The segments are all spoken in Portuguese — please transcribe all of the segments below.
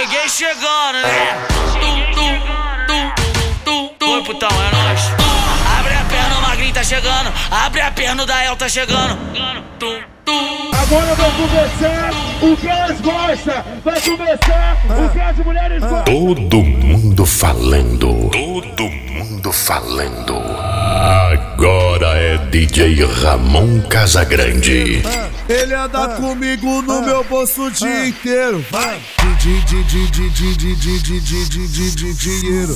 Cheguei chegando, né? Oi, putão, é nóis. Abre a perna, o magrinho tá chegando. Abre a perna, o Dael tá chegando. Agora vai começar o que elas gostam. Vai começar o que as mulheres gostam. Todo mundo falando. Todo mundo falando. Agora é DJ Ramon Casagrande. Ele anda comigo no meu bolso o dia inteiro. Vai. Dinheiro.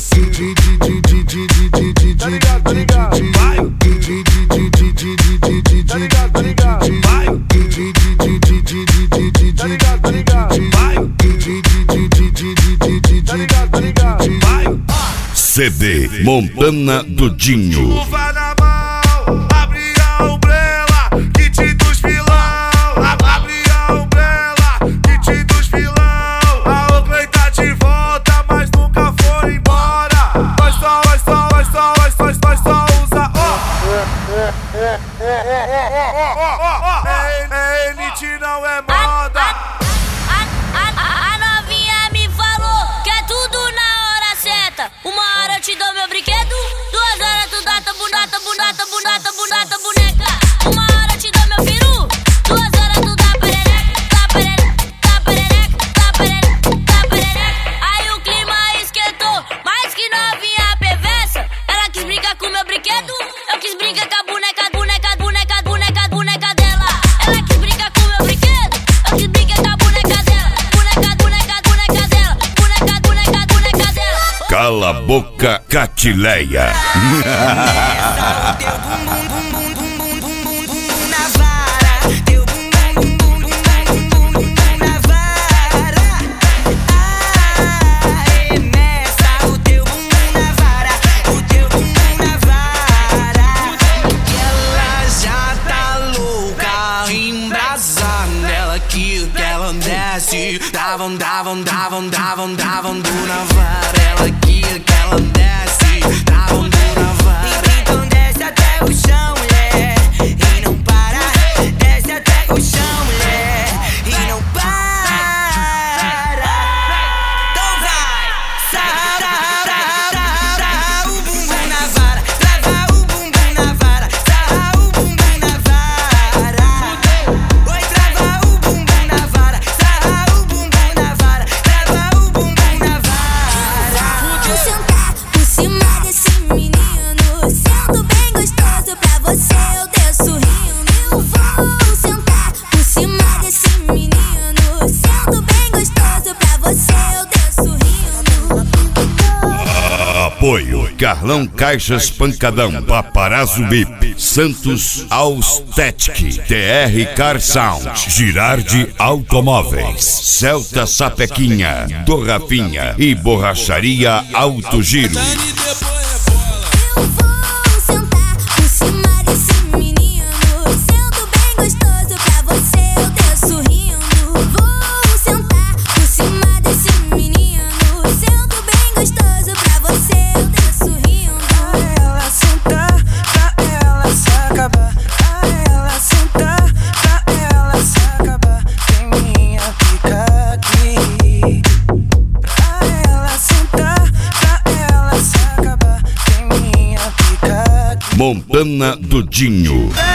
CD Montana do Dinho. Chuva na mão, abre a umbrella, kit dos vilão. Abre a umbrella, kit dos vilão. A Oakley tá de volta, mas nunca foi embora. Nós só usa elite não é moda. A novinha me falou que é tudo na hora certa. Uma hora eu te dou meu brinquedo, 2 horas tu dá tua boneca. Uma hora eu te dou meu peru, 2 horas tu dá perereca. Aí o clima esquentou, mais que novinha perversa. Ela quis brincar com meu brinquedo, eu quis brincar com a boneca dela. Ela quis brincar com meu brinquedo, eu quis brincar com a boneca dela. Boneca dela. Cala a boca, Catileia. Davam do Navarra, ela queria que ela desce. Davam do Navarra. Então desce até o chão, mulher, e não para. Desce até o chão, mulher, e não para. Então vai, sarra o bumbum na vara, trava o bumbum na vara, sarra o bumbum na vara. Oi, trava o bumbum na vara, sarra o bumbum na vara. Vou sentar por cima desse menino, sendo bem gostoso pra você, eu desço rindo. Eu vou sentar por cima desse menino, sendo bem gostoso pra você, eu desço rindo. Apoio Carlão Caixas Pancadão, Paparazzo Bip, Santos Austetic, TR Car Sound, Girardi Automóveis, Celta Sapequinha, do Rafinha e Borracharia Alto Giro. Eu vou sentar por cima desse menino, sendo bem gostoso pra você, eu desço rindo. Vou sentar por cima desse menino, sendo bem gostoso pra você, eu desço rindo. Pra ela sentar, pra ela se acabar. Pra ela sentar, pra ela se acabar. Tem minha pica aqui. Pra ela sentar, pra ela se acabar. Tem minha pica aqui. Montana do Dinho.